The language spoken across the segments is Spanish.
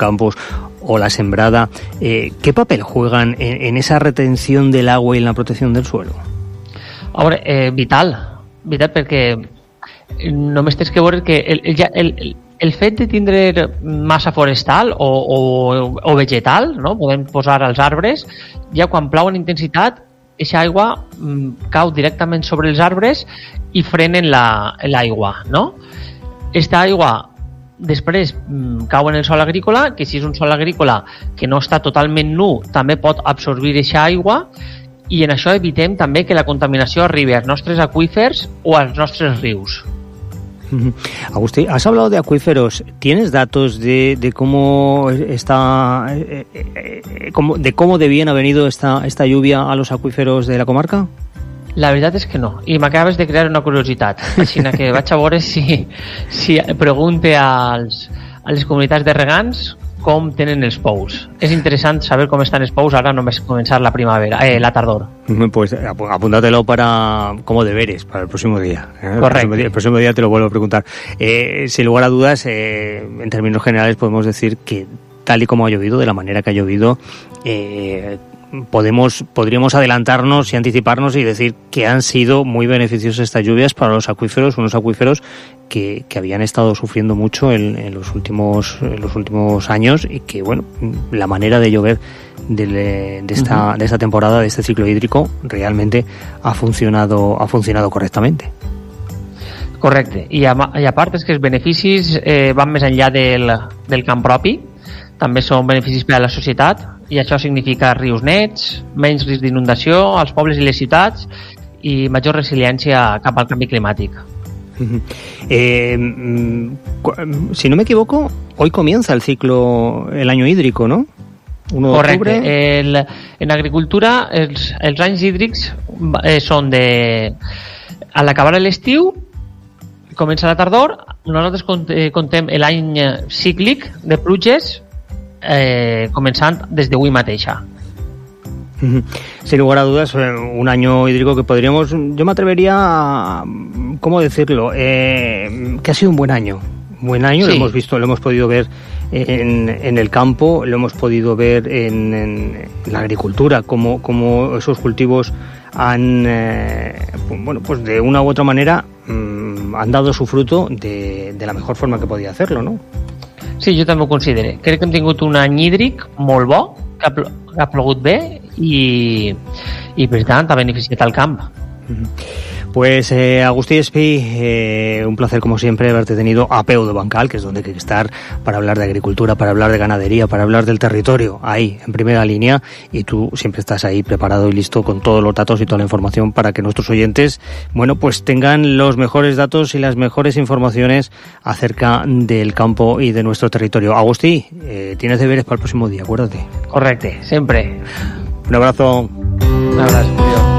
campos o la sembrada, ¿qué papel juegan en esa retención del agua y en la protección del suelo? A veure, vital perquè només tens que veure que el fet de tindre massa forestal o vegetal, no? Podem posar als arbres, ja quan plau en intensitat, aquesta aigua cau directament sobre els arbres i frenen l'aigua, no? Aquesta aigua després cau en el sòl agrícola, que si és un sòl agrícola que no està totalment nu, també pot absorbir aquesta aigua, i en això evitem també que la contaminació arribi als nostres aqüífers o als nostres rius. Agustín, has hablado de acuíferos. ¿Tienes datos de cómo está, de cómo de bien ha venido esta lluvia a los acuíferos de la comarca? La veritat és que no, i m'acabes de crear una curiositat, així que vaig a veure si pregunte a les comunitats de regants com tenen els pous. És interessant saber com estan els pous ara només començar la primavera, la tardor. Pues apúntatelo para como deberes para el próximo día. Correcto. El próximo día te lo vuelvo a preguntar. Sin lugar a dudas, en términos generales podemos decir que tal y como ha llovido, de la manera que ha llovido, podríamos adelantarnos y anticiparnos y decir que han sido muy beneficiosas estas lluvias para los acuíferos, unos acuíferos que habían estado sufriendo mucho en los últimos años, y que, bueno, la manera de llover de esta temporada, de este ciclo hídrico, realmente ha funcionado correctamente. Correcte, i a part és que els beneficis van més enllà del camp propi, també són beneficis per a la societat, i això significa rius nets, menys risc d'inundació als pobles i les ciutats i major resiliència cap al canvi climàtic. Si no me equivoco, hoy comienza el año hídrico, ¿no? 1 de Correcte. octubre. En agricultura els anys hídrics són a l'acabar l'estiu, comença la tardor, nosaltres contem l'any cíclic de pluges comenzando desde hoy mateixa. Sin lugar a dudas, un año hídrico que yo me atrevería a, ¿cómo decirlo? Que ha sido un buen año. Sí. Lo hemos visto, lo hemos podido ver en el campo, lo hemos podido ver en la agricultura, como esos cultivos han, pues de una u otra manera han dado su fruto de la mejor forma que podía hacerlo, ¿no? Sí, jo també ho considero. Crec que hem tingut un any hídric molt bo, que ha plogut bé i per tant ha beneficiat al camp. Pues Agustí Espí, un placer como siempre haberte tenido a peu de bancal, que es donde hay que estar para hablar de agricultura, para hablar de ganadería, para hablar del territorio, ahí en primera línea, y tú siempre estás ahí preparado y listo con todos los datos y toda la información para que nuestros oyentes, bueno, pues tengan los mejores datos y las mejores informaciones acerca del campo y de nuestro territorio. Agustí, tienes deberes para el próximo día, acuérdate. Correcte, sempre. Un abrazo. Un abrazo, tío.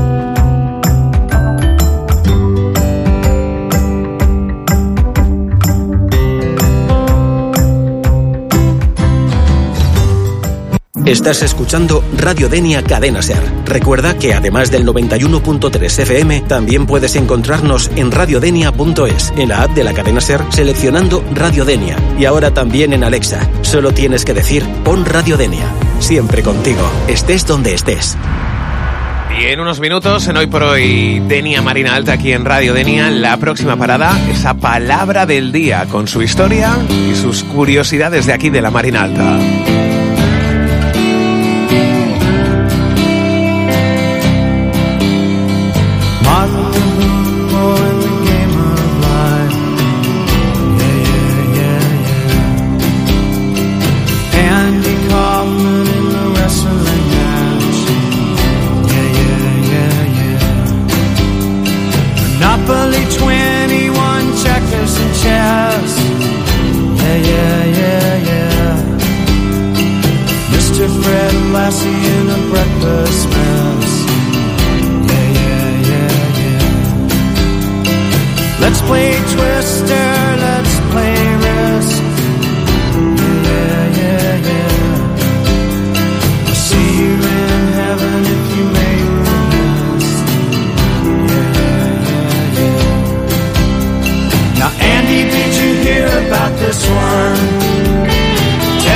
Estás escuchando Radio Denia Cadena Ser. Recuerda que además del 91.3 FM, también puedes encontrarnos en radiodenia.es, en la app de la Cadena Ser, seleccionando Radio Denia. Y ahora también en Alexa. Solo tienes que decir, pon Radio Denia. Siempre contigo, estés donde estés. Y en unos minutos, en Hoy por Hoy, Denia Marina Alta, aquí en Radio Denia, la próxima parada, esa palabra del día, con su historia y sus curiosidades de aquí de la Marina Alta. Let's play twist